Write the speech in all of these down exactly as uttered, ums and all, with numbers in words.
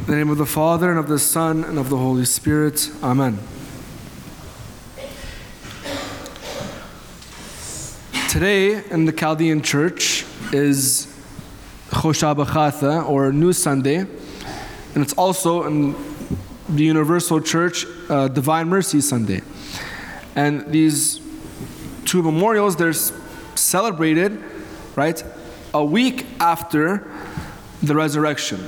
In the name of the Father, and of the Son, and of the Holy Spirit. Amen. Today in the Chaldean Church is Chosh HaBechatha, or New Sunday, and it's also in the Universal Church uh, Divine Mercy Sunday. And these two memorials, they're celebrated, right, a week after the resurrection.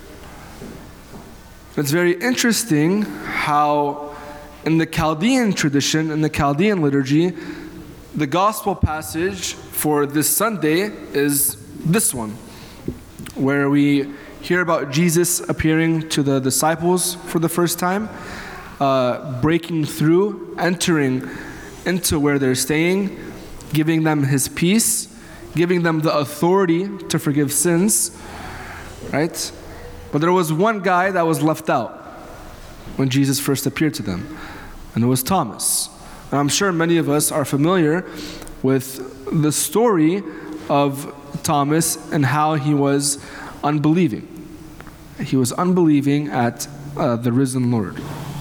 It's very interesting how in the Chaldean tradition, in the Chaldean liturgy, the gospel passage for this Sunday is this one, where we hear about Jesus appearing to the disciples for the first time, uh, breaking through, entering into where they're staying, giving them his peace, giving them the authority to forgive sins, right? But there was one guy that was left out when Jesus first appeared to them, and it was Thomas. And I'm sure many of us are familiar with the story of Thomas and how he was unbelieving. He was unbelieving at uh, the risen Lord.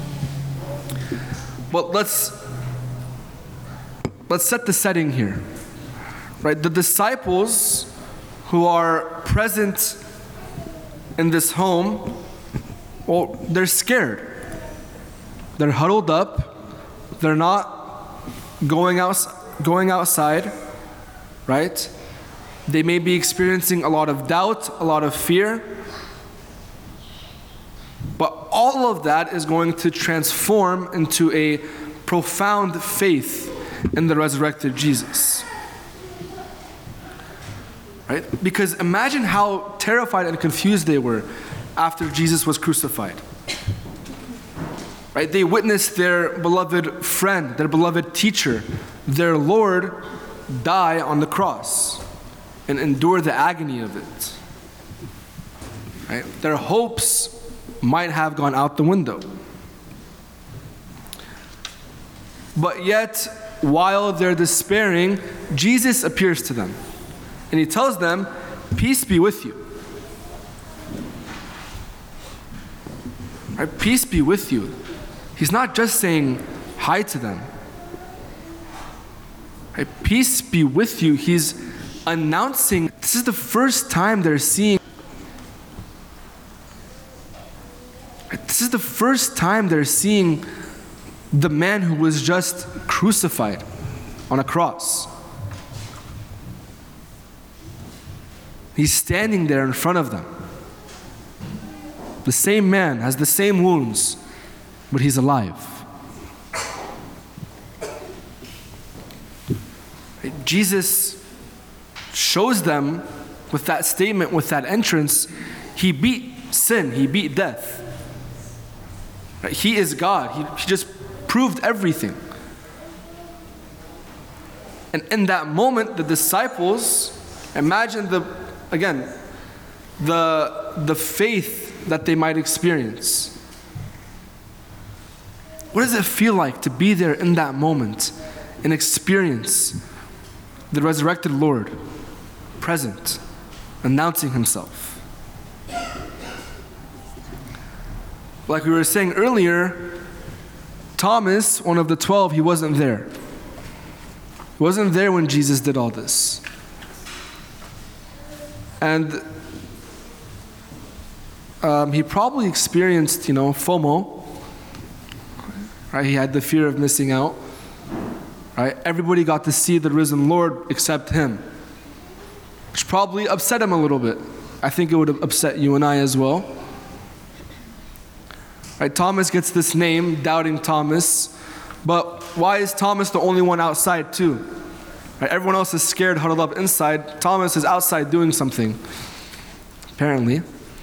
But let's let's set the setting here, right? The disciples who are present in this home, well, they're scared. They're huddled up. They're not going out, going outside, right? They may be experiencing a lot of doubt, a lot of fear. But all of that is going to transform into a profound faith in the resurrected Jesus. Right? Because imagine how terrified and confused they were after Jesus was crucified. Right? They witnessed their beloved friend, their beloved teacher, their Lord die on the cross and endure the agony of it. Right? Their hopes might have gone out the window. But yet, while they're despairing, Jesus appears to them. And he tells them, peace be with you. Right? Peace be with you. He's not just saying hi to them. Right? Peace be with you. He's announcing, this is the first time they're seeing, right? This is the first time they're seeing the man who was just crucified on a cross. He's standing there in front of them. The same man has the same wounds, but he's alive. Right? Jesus shows them with that statement, with that entrance, he beat sin, he beat death. Right? He is God. He, he just proved everything. And in that moment, the disciples, imagine the Again, the, the faith that they might experience. What does it feel like to be there in that moment and experience the resurrected Lord present, announcing himself? Like we were saying earlier, Thomas, one of the twelve, he wasn't there. He wasn't there when Jesus did all this. And um, he probably experienced, you know, FOMO. Right? He had the fear of missing out. Right? Everybody got to see the risen Lord except him, which probably upset him a little bit. I think it would have upset you and I as well. Right? Thomas gets this name, Doubting Thomas. But why is Thomas the only one outside too? Right, everyone else is scared, huddled up inside. Thomas is outside doing something, apparently.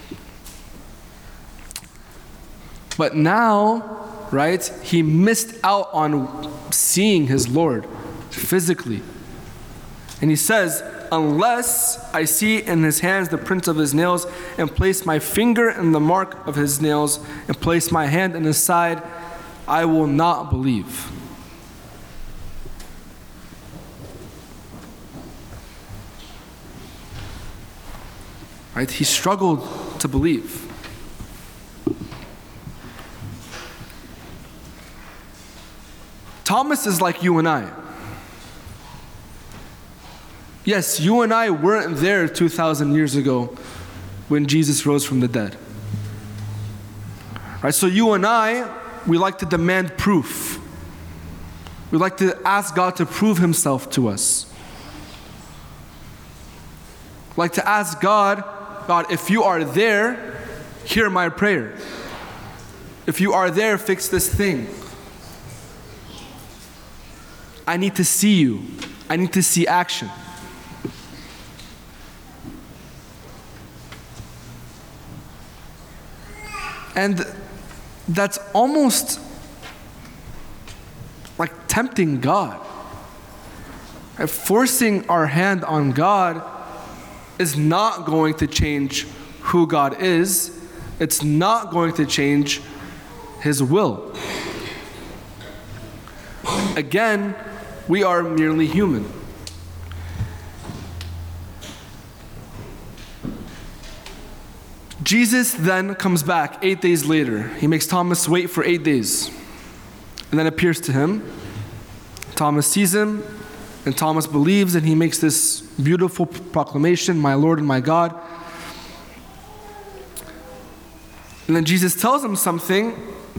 But now, right, he missed out on seeing his Lord physically. And he says, unless I see in his hands the print of his nails, and place my finger in the mark of his nails, and place my hand in his side, I will not believe. Right? He struggled to believe. Thomas is like you and I. Yes, you and I weren't there two thousand years ago when Jesus rose from the dead. Right? So you and I, we like to demand proof. We like to ask God to prove himself to us. We like to ask God, God, if you are there, hear my prayer. If you are there, fix this thing. I need to see you. I need to see action. And that's almost like tempting God. Right? Forcing our hand on God is not going to change who God is. It's not going to change his will. Again, we are merely human. Jesus then comes back eight days later. He makes Thomas wait for eight days and then appears to him. Thomas sees him, and Thomas believes, and he makes this beautiful proclamation, my Lord and my God. And then Jesus tells him something.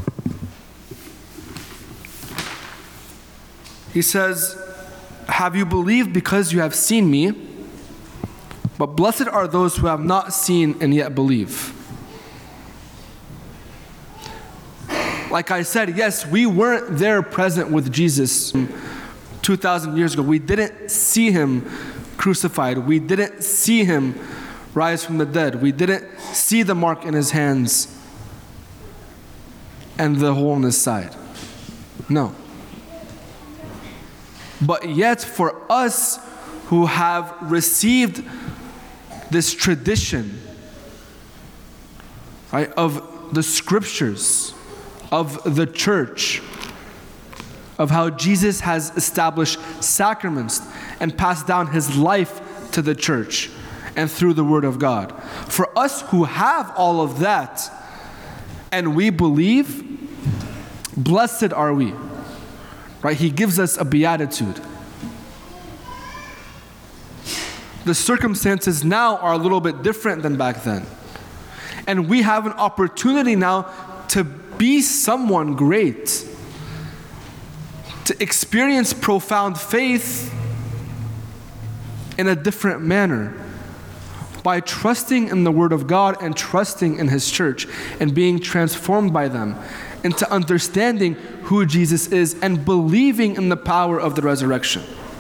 He says, have you believed because you have seen me? But blessed are those who have not seen and yet believe. Like I said, yes, we weren't there present with Jesus two thousand years ago. We didn't see him crucified. We didn't see him rise from the dead. We didn't see the mark in his hands and the hole in his side. No. But yet for us who have received this tradition, right, of the scriptures, of the church, of how Jesus has established sacraments and passed down his life to the church and through the word of God. For us who have all of that and we believe, blessed are we. Right? He gives us a beatitude. The circumstances now are a little bit different than back then. And we have an opportunity now to be someone great, to experience profound faith in a different manner by trusting in the Word of God and trusting in His church and being transformed by them into understanding who Jesus is and believing in the power of the resurrection.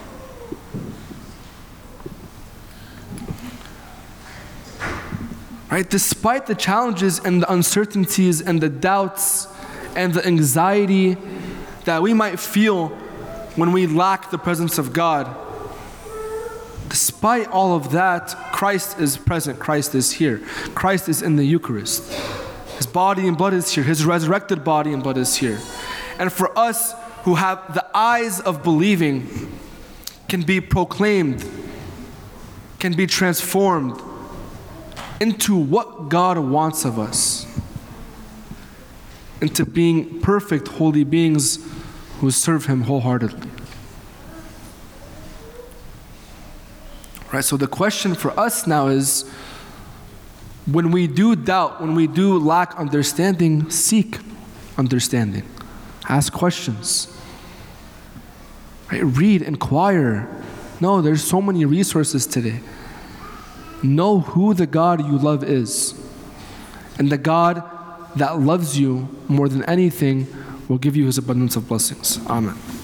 Right? Despite the challenges and the uncertainties and the doubts and the anxiety that we might feel when we lack the presence of God, despite all of that, Christ is present. Christ is here. Christ is in the Eucharist. His body and blood is here. His resurrected body and blood is here. And for us who have the eyes of believing, can be proclaimed, can be transformed into what God wants of us, into being perfect, holy beings who serve Him wholeheartedly. Right, so the question for us now is, when we do doubt, when we do lack understanding, seek understanding. Ask questions. Right, read, inquire. No, there's so many resources today. Know who the God you love is. And the God that loves you more than anything will give you His abundance of blessings. Amen.